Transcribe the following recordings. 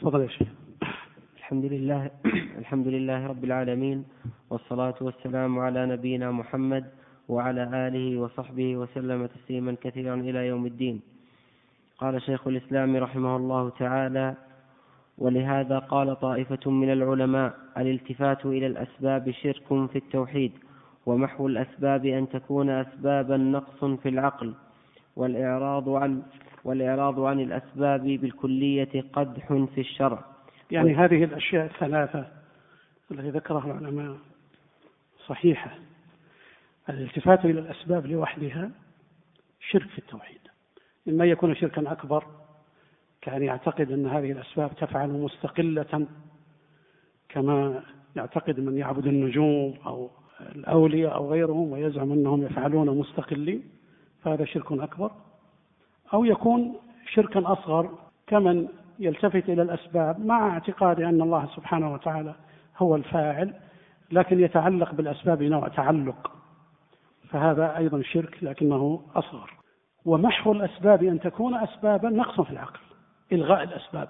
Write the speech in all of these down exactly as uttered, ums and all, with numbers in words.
تفضل يا شيخ. الحمد لله الحمد لله رب العالمين، والصلاة والسلام على نبينا محمد وعلى آله وصحبه وسلم تسليما كثيرا إلى يوم الدين. قال شيخ الإسلام رحمه الله تعالى: ولهذا قال طائفة من العلماء: الالتفات إلى الأسباب شرك في التوحيد، ومحو الأسباب أن تكون أسبابا نقص في العقل، والإعراض عن والإعراض عن الأسباب بالكلية قدح في الشرع. يعني هذه الأشياء الثلاثة التي ذكرها العلماء صحيحة. الالتفات إلى الأسباب لوحدها شرك في التوحيد، إما يكون شركا أكبر، كأن يعتقد أن هذه الأسباب تفعل مستقلة كما يعتقد من يعبد النجوم أو الأولياء أو غيرهم ويزعم أنهم يفعلون مستقلين، فهذا شرك أكبر. أو يكون شركا أصغر كمن يلتفت إلى الأسباب مع اعتقاد أن الله سبحانه وتعالى هو الفاعل، لكن يتعلق بالأسباب نوع تعلق، فهذا أيضا شرك لكنه أصغر. ومحو الأسباب أن تكون أسبابا نقص في العقل، إلغاء الأسباب،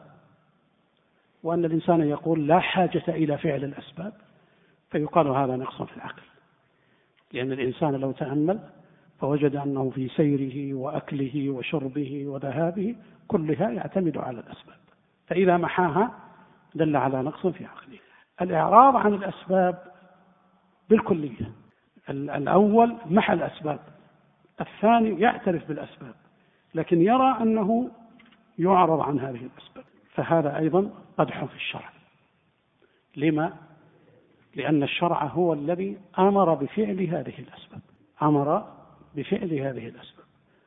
وأن الإنسان يقول لا حاجة إلى فعل الأسباب، فيقال هذا نقص في العقل، لأن الإنسان لو تأمل فوجد أنه في سيره وأكله وشربه وذهابه كلها يعتمد على الأسباب، فإذا محاها دل على نقص في عقله. الإعراض عن الأسباب بالكلية، الأول محى الأسباب، الثاني يعترف بالأسباب لكن يرى أنه يعرض عن هذه الأسباب، فهذا أيضا قدح في الشرع. لما؟ لأن الشرع هو الذي أمر بفعل هذه الأسباب، أمر بفعل هذه الأسباب،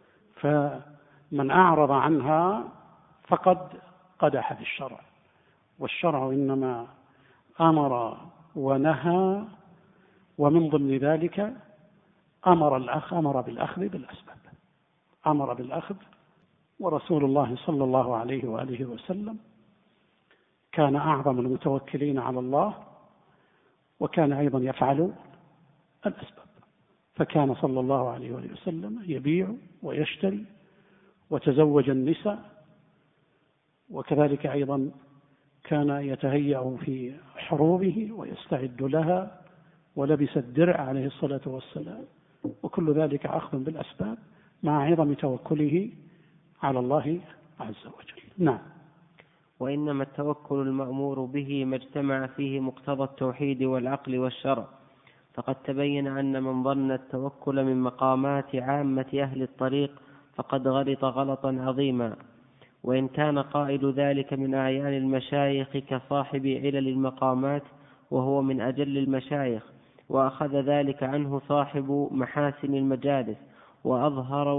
فمن أعرض عنها فقد قدح في الشرع. والشرع إنما أمر ونهى، ومن ضمن ذلك أمر الأخ أمر بالأخذ بالأسباب، أمر بالأخذ. ورسول الله صلى الله عليه وآله وسلم كان أعظم المتوكلين على الله، وكان أيضا يفعل الأسباب، فكان صلى الله عليه وآله وسلم يبيع ويشتري وتزوج النساء، وكذلك أيضا كان يتهيأ في حروبه ويستعد لها، ولبس الدرع عليه الصلاة والسلام، وكل ذلك أخذ بالأسباب مع عظم توكله على الله عز وجل. نعم. وإنما التوكل المأمور به ما اجتمع فيه مقتضى التوحيد والعقل والشرع، فقد تبين أن من ظن التوكل من مقامات عامة أهل الطريق فقد غلط غلطا عظيما. وإن كان قائل ذلك من أعيان المشايخ كصاحب علل المقامات، وهو من أجل المشايخ، وأخذ ذلك عنه صاحب محاسن المجالس، وأظهر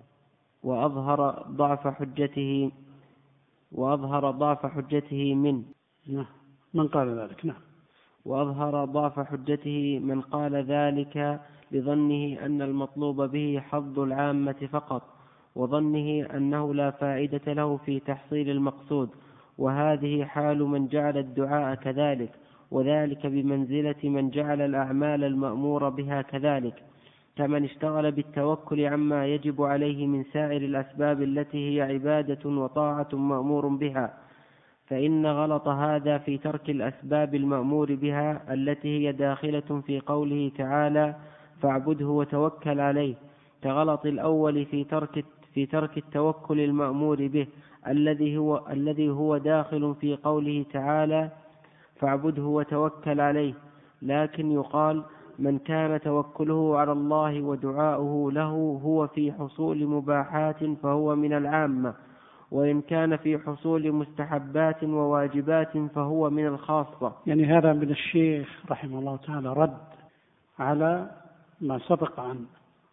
وأظهر ضعف حجته وأظهر ضعف حجته من من قال ذلك. نعم. وأظهر ضعف حجته من قال ذلك لظنه أن المطلوب به حظ العامة فقط، وظنه أنه لا فائدة له في تحصيل المقصود، وهذه حال من جعل الدعاء كذلك، وذلك بمنزلة من جعل الأعمال المأمور بها كذلك، كمن اشتغل بالتوكل عما يجب عليه من سائر الأسباب التي هي عبادة وطاعة مأمور بها. فإن غلط هذا في ترك الأسباب المأمور بها التي هي داخلة في قوله تعالى: فاعبده وتوكل عليه، كغلط الأول في ترك في ترك التوكل المأمور به الذي هو الذي هو داخل في قوله تعالى: فاعبده وتوكل عليه. لكن يقال: من كان توكله على الله ودعاؤه له هو في حصول مباحات فهو من العامة، وإن كان في حصول مستحبات وواجبات فهو من الخاصة. يعني هذا من الشيخ رحمه الله تعالى رد على ما سبق عن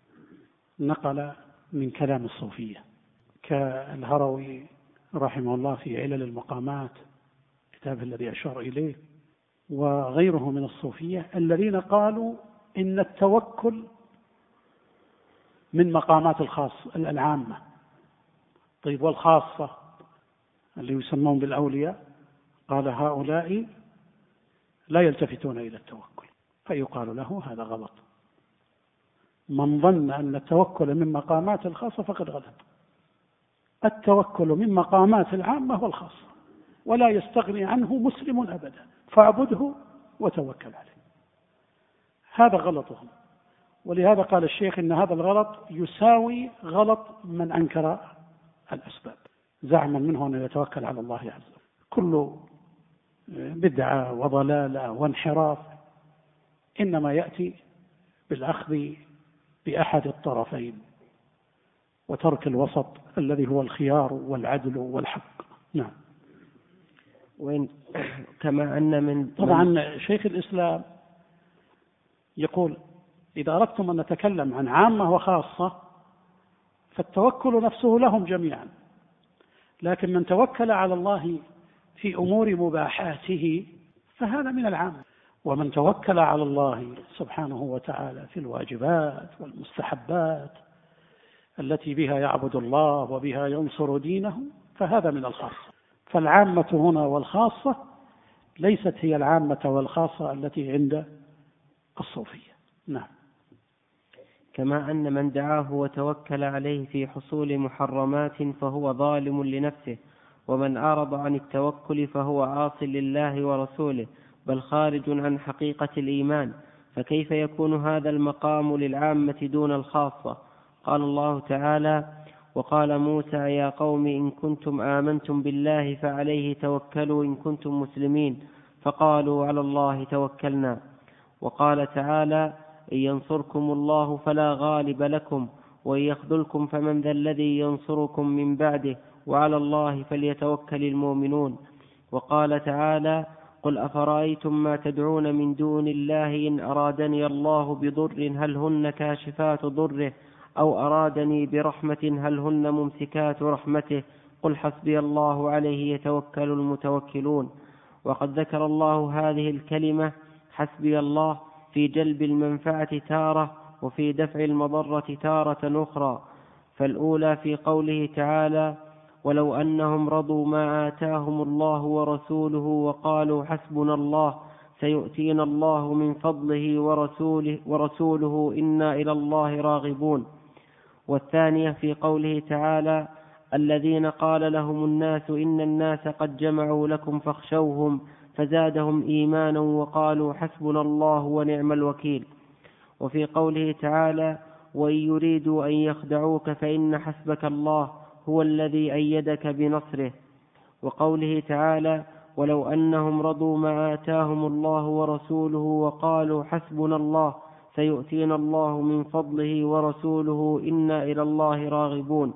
نقل من كلام الصوفية، كالهروي رحمه الله في علل المقامات، كتابه الذي أشار إليه، وغيره من الصوفية الذين قالوا إن التوكل من مقامات الخاص العامة. طيب والخاصة اللي يسمون بالأولياء؟ قال هؤلاء لا يلتفتون إلى التوكل، فيقال له هذا غلط. من ظن أن التوكل من مقامات الخاصة فقد غلط. التوكل من مقامات العامة والخاصة، ولا يستغني عنه مسلم أبدا، فاعبده وتوكل عليه. هذا غلطهم، ولهذا قال الشيخ إن هذا الغلط يساوي غلط من أنكر الأسباب زعما منه أنه يتوكل على الله عز وجل. كل بدعة وضلالة وانحراف إنما يأتي بالأخذ بأحد الطرفين وترك الوسط الذي هو الخيار والعدل والحق. نعم. وإن كما أن من طبعا شيخ الإسلام يقول إذا أردتم أن نتكلم عن عامة وخاصة فالتوكل نفسه لهم جميعا، لكن من توكل على الله في أمور مباحاته فهذا من العامة، ومن توكل على الله سبحانه وتعالى في الواجبات والمستحبات التي بها يعبد الله وبها ينصر دينه فهذا من الخاصة. فالعامة هنا والخاصة ليست هي العامة والخاصة التي عند الصوفية. نعم. كما أن من دعاه وتوكل عليه في حصول محرمات فهو ظالم لنفسه، ومن أعرض عن التوكل فهو عاص لله ورسوله بل خارج عن حقيقة الإيمان. فكيف يكون هذا المقام للعامة دون الخاصة؟ قال الله تعالى: وقال موسى يا قوم إن كنتم آمنتم بالله فعليه توكلوا إن كنتم مسلمين، فقالوا على الله توكلنا. وقال تعالى: إن ينصركم الله فلا غالب لكم وإن يخذلكم فمن ذا الذي ينصركم من بعده وعلى الله فليتوكل المؤمنون. وقال تعالى: قل أفرأيتم ما تدعون من دون الله إن أرادني الله بضر هل هن كاشفات ضره أو أرادني برحمة هل هن ممسكات رحمته قل حسبي الله عليه يتوكل المتوكلون. وقد ذكر الله هذه الكلمة حسبي الله في جلب المنفعة تارة وفي دفع المضرة تارة أخرى. فالأولى في قوله تعالى: ولو أنهم رضوا ما آتاهم الله ورسوله وقالوا حسبنا الله سيؤتينا الله من فضله ورسوله, ورسوله إنا إلى الله راغبون. والثانية في قوله تعالى: الذين قال لهم الناس إن الناس قد جمعوا لكم فاخشوهم فزادهم إيمانا وقالوا حسبنا الله ونعم الوكيل. وفي قوله تعالى: وإن يريدوا أن يخدعوك فإن حسبك الله هو الذي أيدك بنصره. وقوله تعالى: ولو أنهم رضوا ما آتاهم الله ورسوله وقالوا حسبنا الله سيؤتينا الله من فضله ورسوله إنا إلى الله راغبون.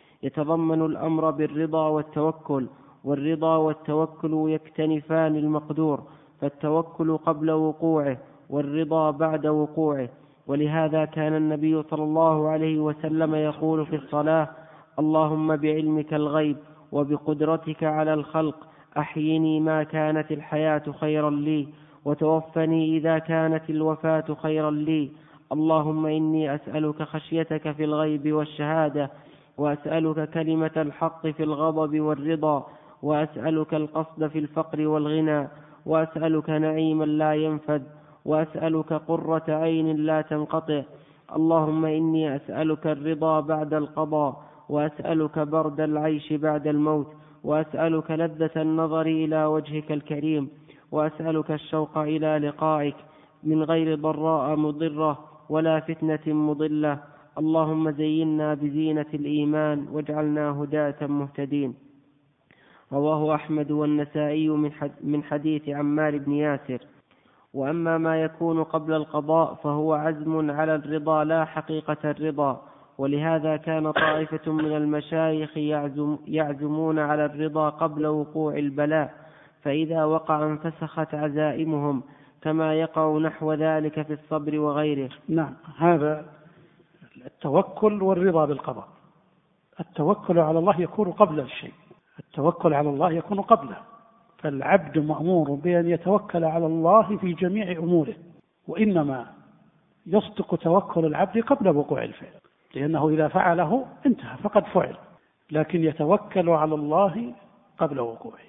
يتضمن الأمر بالرضا والتوكل، والرضا والتوكل يكتنفان المقدور، فالتوكل قبل وقوعه والرضا بعد وقوعه. ولهذا كان النبي صلى الله عليه وسلم يقول في الصلاة: اللهم بعلمك الغيب وبقدرتك على الخلق أحيني ما كانت الحياة خيرا لي وتوفني إذا كانت الوفاة خيرا لي. اللهم إني أسألك خشيتك في الغيب والشهادة، وأسألك كلمة الحق في الغضب والرضا، وأسألك القصد في الفقر والغنى، وأسألك نعيما لا ينفد، وأسألك قرة عين لا تنقطع. اللهم إني أسألك الرضا بعد القضاء، وأسألك برد العيش بعد الموت، وأسألك لذة النظر إلى وجهك الكريم، وأسألك الشوق إلى لقائك من غير ضراء مضرة ولا فتنة مضلة. اللهم زينا بزينة الإيمان واجعلنا هداة مهتدين. رواه أحمد والنسائي من حديث عمار بن ياسر. وأما ما يكون قبل القضاء فهو عزم على الرضا لا حقيقة الرضا. ولهذا كان طائفة من المشايخ يعزم يعزمون على الرضا قبل وقوع البلاء، فإذا وقع انفسخت عزائمهم، كما يقع نحو ذلك في الصبر وغيره. نعم، هذا التوكل والرضا بالقضاء. التوكل على الله يكون قبل الشيء، التوكل على الله يكون قبله، فالعبد مأمور بأن يتوكل على الله في جميع أموره، وإنما يصدق توكل العبد قبل وقوع الفعل، لأنه إذا فعله انتهى فقد فعل، لكن يتوكل على الله قبل وقوعه،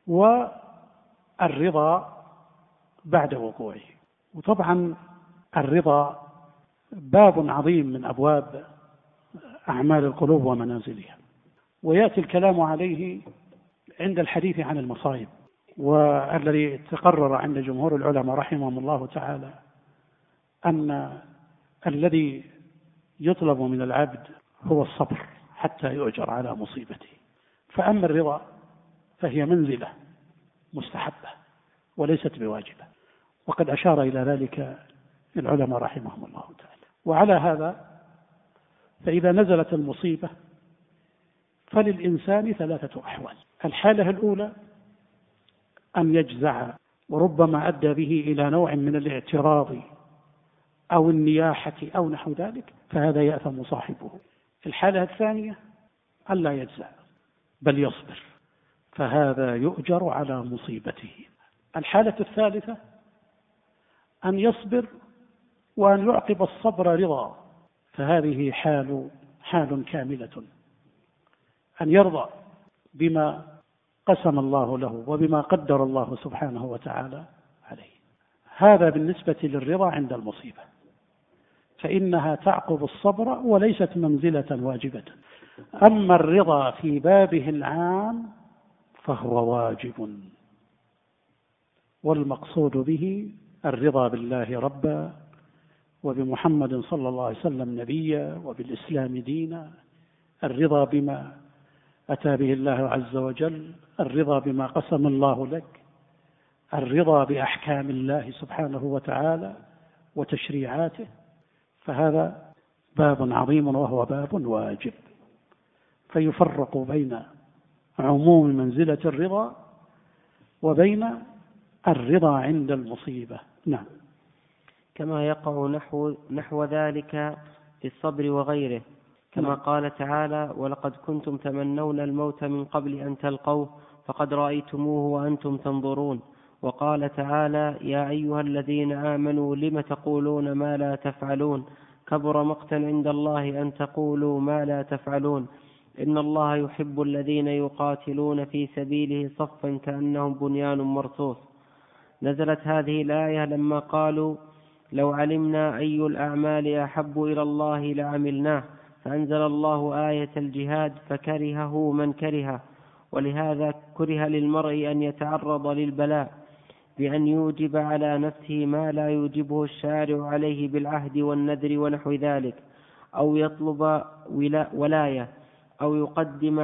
والرضا بعد وقوعه. وطبعا الرضا باب عظيم من أبواب أعمال القلوب ومنازلها، ويأتي الكلام عليه عند الحديث عن المصائب، والذي تقرر عند جمهور العلماء رحمهم الله تعالى أن الذي يطلب من العبد هو الصبر حتى يؤجر على مصيبته. فأما الرضا فهي منزلة مستحبة وليست بواجبة، وقد أشار إلى ذلك العلماء رحمهم الله تعالى. وعلى هذا فإذا نزلت المصيبة فللإنسان ثلاثة أحوال. الحالة الأولى أن يجزع، وربما أدى به إلى نوع من الاعتراض أو النياحة أو نحو ذلك، فهذا يأثم صاحبه. الحالة الثانية أن لا يجزع بل يصبر، فهذا يؤجر على مصيبته. الحالة الثالثة أن يصبر وأن يعقب الصبر رضا، فهذه حال حال كاملة، أن يرضى بما قسم الله له وبما قدر الله سبحانه وتعالى عليه. هذا بالنسبة للرضا عند المصيبة، فإنها تعقب الصبر وليست منزلة واجبة. أما الرضا في بابه العام فهو واجب، والمقصود به الرضا بالله ربا، وبمحمد صلى الله عليه وسلم نبيا، وبالإسلام دينا، الرضا بما أتى به الله عز وجل، الرضا بما قسم الله لك، الرضا بأحكام الله سبحانه وتعالى وتشريعاته. فهذا باب عظيم وهو باب واجب، فيفرق بين عموم منزلة الرضا وبين الرضا عند المصيبة. نعم. كما يقع نحو, نحو ذلك في الصبر وغيره، كما نعم. قال تعالى: ولقد كنتم تمنون الموت من قبل أن تلقوه فقد رأيتموه وأنتم تنظرون. وقال تعالى: يا أيها الذين آمنوا لم تقولون ما لا تفعلون كبر مقتا عند الله أن تقولوا ما لا تفعلون إن الله يحب الذين يقاتلون في سبيله صفا كأنهم بنيان مرصوص. نزلت هذه الآية لما قالوا: لو علمنا أي الأعمال أحب إلى الله لعملناه، فأنزل الله آية الجهاد فكرهه من كرهه. ولهذا كره للمرء أن يتعرض للبلاء بأن يوجب على نفسه ما لا يوجبه الشارع عليه بالعهد والنذر ونحو ذلك، أو يطلب ولاية، أو يقدم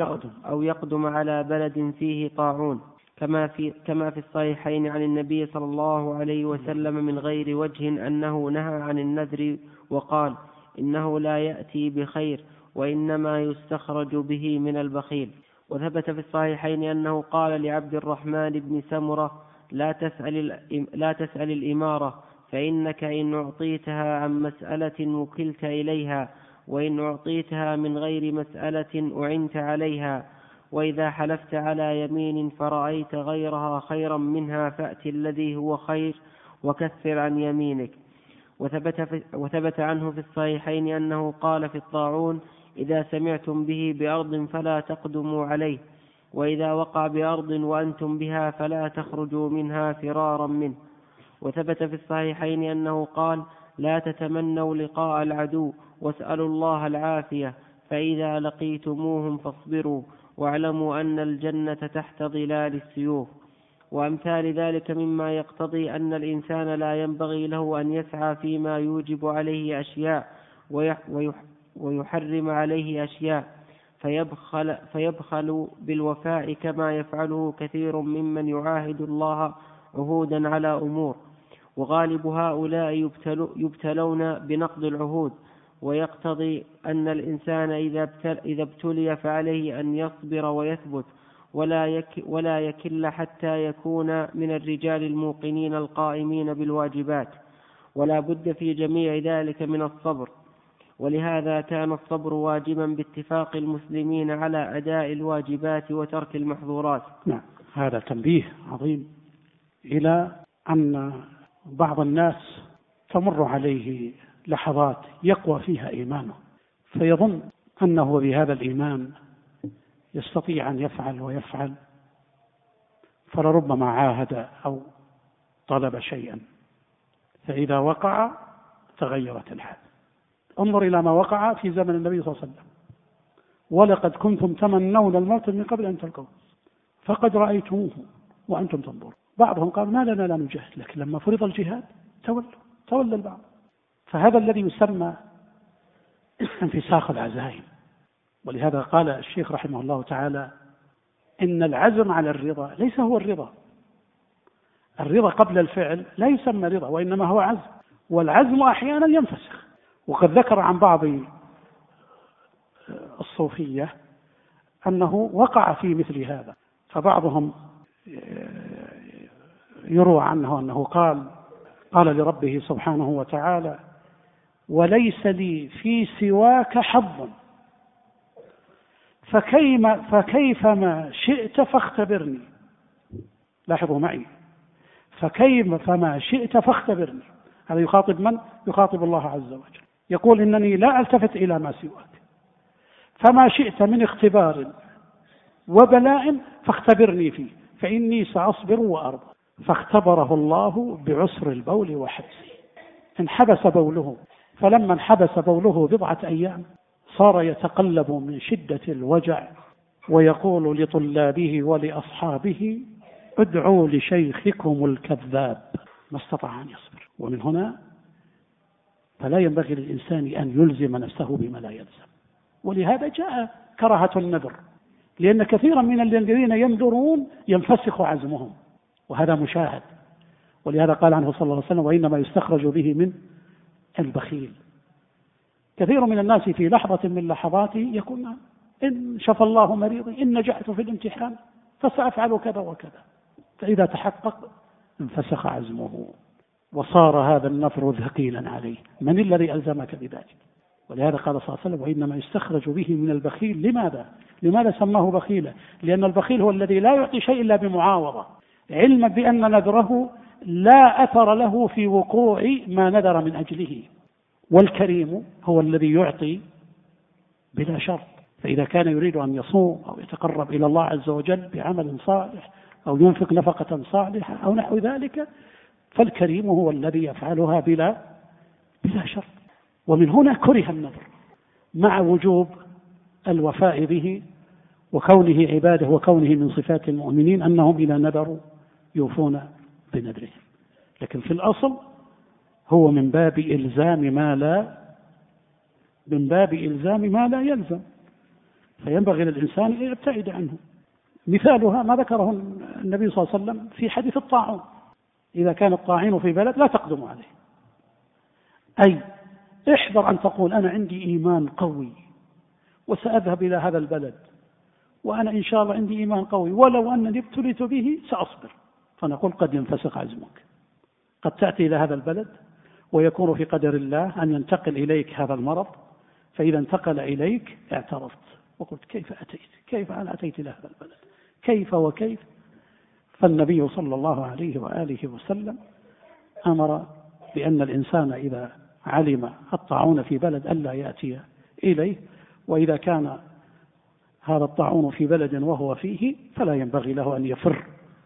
أو يقدم على بلد فيه طاعون، كما في كما في الصحيحين عن النبي صلى الله عليه وسلم من غير وجه أنه نهى عن النذر وقال: إنه لا يأتي بخير وإنما يستخرج به من البخيل. وثبت في الصحيحين أنه قال لعبد الرحمن بن سمرة: لا تسأل, لا تسأل الإمارة، فإنك إن أعطيتها عن مسألة وكلت إليها، وإن أعطيتها من غير مسألة أعنت عليها، وإذا حلفت على يمين فرأيت غيرها خيرا منها فأت الذي هو خير وكثر عن يمينك. وثبت, في وثبت عنه في الصحيحين أنه قال في الطاعون: إذا سمعتم به بأرض فلا تقدموا عليه، وإذا وقع بأرض وأنتم بها فلا تخرجوا منها فرارا منه. وثبت في الصحيحين أنه قال: لا تتمنوا لقاء العدو واسألوا الله العافية، فإذا لقيتموهم فاصبروا واعلموا أن الجنة تحت ظلال السيوف. وأمثال ذلك مما يقتضي أن الإنسان لا ينبغي له أن يسعى فيما يوجب عليه أشياء ويحرم عليه أشياء فيبخل, فيبخل بالوفاء كما يفعله كثير ممن يعاهد الله عهودا على أمور. وغالب هؤلاء يبتل يبتلون بنقض العهود، ويقتضي أن الإنسان إذا ابتلي فعليه أن يصبر ويثبت ولا, يك ولا يكل حتى يكون من الرجال الموقنين القائمين بالواجبات، ولا بد في جميع ذلك من الصبر. ولهذا كان الصبر واجبا باتفاق المسلمين على أداء الواجبات وترك المحظورات. نعم، هذا تنبيه عظيم إلى أن بعض الناس تمر عليه لحظات يقوى فيها إيمانه، فيظن أنه بهذا الإيمان يستطيع أن يفعل ويفعل، فلربما عاهد أو طلب شيئا، فإذا وقع تغيرت الحال. انظر إلى ما وقع في زمن النبي صلى الله عليه وسلم: ولقد كنتم تمنون الموت من قبل أن تلقوه. فقد رأيتموه وأنتم تنظرون. بعضهم قال ما لنا لا نجاهد، لكن لما فرض الجهاد تولوا تولى البعض. فهذا الذي يسمى انفساخ العزائم. ولهذا قال الشيخ رحمه الله تعالى إن العزم على الرضا ليس هو الرضا. الرضا قبل الفعل لا يسمى رضا، وإنما هو عزم، والعزم أحيانا ينفسخ. وقد ذكر عن بعض الصوفية أنه وقع في مثل هذا. فبعضهم يروى عنه أنه قال قال لربه سبحانه وتعالى وليس لي في سواك حظ فكيما فكيفما شئت فاختبرني. لاحظوا معي، فكيفما شئت فاختبرني. هذا يخاطب من؟ يخاطب الله عز وجل. يقول إنني لا ألتفت إلى ما سواك، فما شئت من اختبار وبلاء فاختبرني فيه فإني سأصبر وأرضى. فاختبره الله بعسر البول وحبسه. انحبس بوله، فلما انحبس بوله بضعة أيام صار يتقلب من شدة الوجع ويقول لطلابه ولأصحابه ادعوا لشيخكم الكذاب، ما استطاع أن يصبر. ومن هنا فلا ينبغي للإنسان أن يلزم نفسه بما لا يلزم. ولهذا جاء كراهة النذر، لأن كثيرا من الذين ينذرون ينفسخ عزمهم، وهذا مشاهد. ولهذا قال عنه صلى الله عليه وسلم وإنما يستخرج به من البخيل. كثير من الناس في لحظة من لحظاته يقول إن شفى الله مريضي إن نجحت في الامتحان فسأفعل كذا وكذا، فإذا تحقق انفسخ عزمه وصار هذا النفر ثقيلا عليه. من الذي ألزمك بذلك؟ ولهذا قال صلى الله عليه وسلم وإنما يستخرج به من البخيل. لماذا؟ لماذا سماه بخيلا؟ لأن البخيل هو الذي لا يعطي شيء إلا بمعاوضة، علما بأن نذره لا أثر له في وقوع ما نذر من أجله. والكريم هو الذي يعطي بلا شرط. فإذا كان يريد أن يصوم أو يتقرب إلى الله عز وجل بعمل صالح أو ينفق نفقة صالحة أو نحو ذلك فالكريم هو الذي يفعلها بلا بلا شرط. ومن هنا كره النذر مع وجوب الوفاء به وكونه عباده وكونه من صفات المؤمنين أنهم إذا نذروا يوفون بنذرهم. لكن في الأصل هو من باب إلزام ما لا من باب إلزام ما لا يلزم، فينبغي للإنسان أن يبتعد عنه. مثالها ما ذكره النبي صلى الله عليه وسلم في حديث الطاعون: إذا كان الطاعين في بلد لا تقدم عليه. أي احذر أن تقول أنا عندي إيمان قوي وسأذهب إلى هذا البلد وأنا إن شاء الله عندي إيمان قوي ولو أنني ابتليت به سأصبر. فنقول قد ينفسخ عزمك، قد تأتي إلى هذا البلد ويكون في قدر الله أن ينتقل إليك هذا المرض، فإذا انتقل إليك اعترفت وقلت كيف أتيت كيف أنا أتيت إلى هذا البلد كيف وكيف. فالنبي صلى الله عليه وآله وسلم أمر بأن الإنسان إذا علم الطاعون في بلد ألا يأتي إليه، وإذا كان هذا الطاعون في بلد وهو فيه فلا ينبغي له أن يفر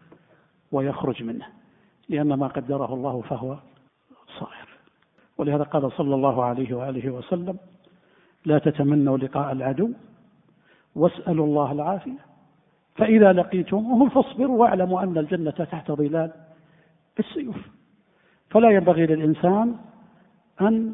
ويخرج منه، لأن ما قدره الله فهو صائر. ولهذا قال صلى الله عليه وآله وسلم لا تتمنوا لقاء العدو واسألوا الله العافية فإذا لقيتموهم فاصبروا واعلموا أن الجنة تحت ظلال السيوف. فلا ينبغي للإنسان أن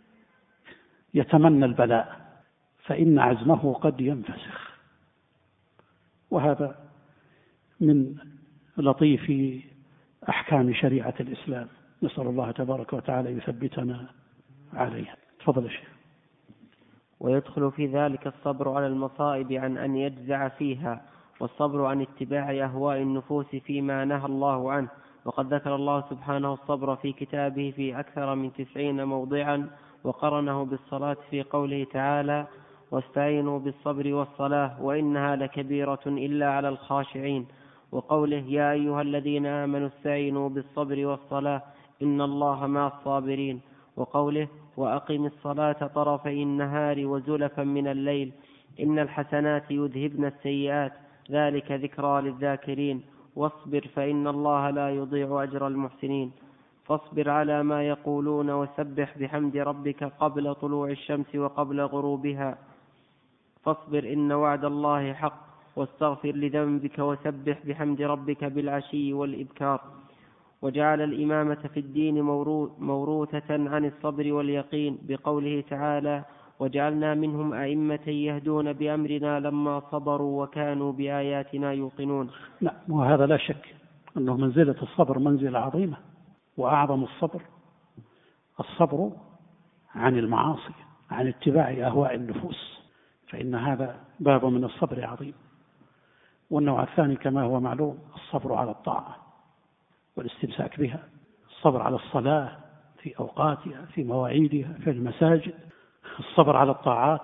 يتمنى البلاء فإن عزمه قد ينفسخ. وهذا من لطيف أحكام شريعة الإسلام، نسأل الله تبارك وتعالى يثبتنا عليها. تفضل يا شيخ. ويدخل في ذلك الصبر على المصائب عن أن يجزع فيها، والصبر عن اتباع أهواء النفوس فيما نهى الله عنه. وقد ذكر الله سبحانه الصبر في كتابه في أكثر من تسعين موضعا، وقرنه بالصلاة في قوله تعالى واستعينوا بالصبر والصلاة وإنها لكبيرة إلا على الخاشعين، وقوله يا أيها الذين آمنوا استعينوا بالصبر والصلاة إن الله مع الصابرين، وقوله وأقم الصلاة طرفي النهار وزلفا من الليل إن الحسنات يذهبن السيئات ذلك ذكرى للذاكرين، واصبر فإن الله لا يضيع أجر المحسنين. فاصبر على ما يقولون وسبح بحمد ربك قبل طلوع الشمس وقبل غروبها. فاصبر إن وعد الله حق واستغفر لذنبك وسبح بحمد ربك بالعشي والإبكار. وجعل الإمامة في الدين موروثة عن الصبر واليقين بقوله تعالى: وجعلنا منهم أئمة يهدون بأمرنا لما صبروا وكانوا بآياتنا يوقنون. نعم، وهذا لا شك أنه منزلة الصبر منزلة عظيمة، وأعظم الصبر الصبر عن المعاصي، عن اتباع أهواء النفوس، فإن هذا باب من الصبر عظيم. والنوع الثاني كما هو معلوم الصبر على الطاعة والاستمساك بها، الصبر على الصلاة في أوقاتها في مواعيدها في المساجد، الصبر على الطاعات.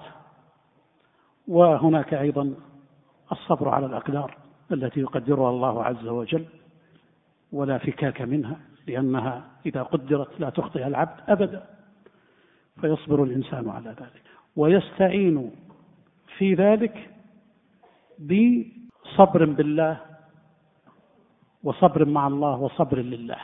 وهناك أيضا الصبر على الأقدار التي يقدرها الله عز وجل ولا فكاك منها، لأنها إذا قدرت لا تخطئ العبد أبدا، فيصبر الإنسان على ذلك ويستعين في ذلك بصبر بالله وصبر مع الله وصبر لله،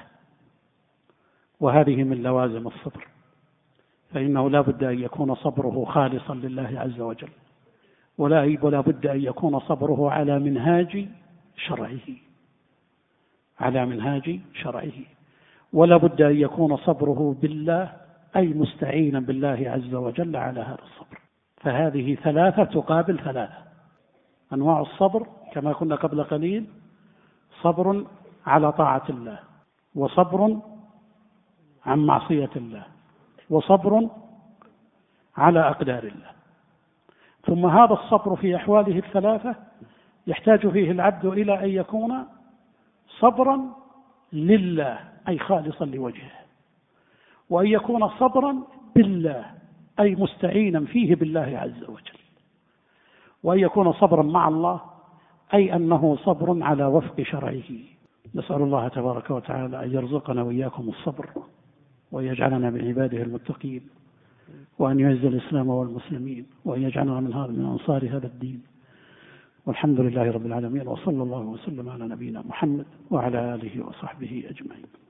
وهذه من لوازم الصبر، فإنه لا بد أن يكون صبره خالصا لله عز وجل، ولا ولا بد أن يكون صبره على منهاج شرعه على منهاج شرعه ولا بد أن يكون صبره بالله أي مستعينا بالله عز وجل على هذا الصبر. فهذه ثلاثة تقابل ثلاثة. أنواع الصبر كما كنا قبل قليل: صبر على طاعة الله، وصبر عن معصية الله، وصبر على أقدار الله. ثم هذا الصبر في أحواله الثلاثة يحتاج فيه العبد إلى أن يكون صبرا لله أي خالصا لوجهه، وأن يكون صبرا بالله أي مستعينا فيه بالله عز وجل، وأن يكون صبرا مع الله أي أنه صبر على وفق شرعه. نسأل الله تبارك وتعالى أن يرزقنا وإياكم الصبر، وأن يجعلنا من عباده المتقين، وأن يعز الإسلام والمسلمين، وأن يجعلنا من هذا من أنصار هذا الدين. والحمد لله رب العالمين، وصلى الله وسلم على نبينا محمد وعلى آله وصحبه أجمعين.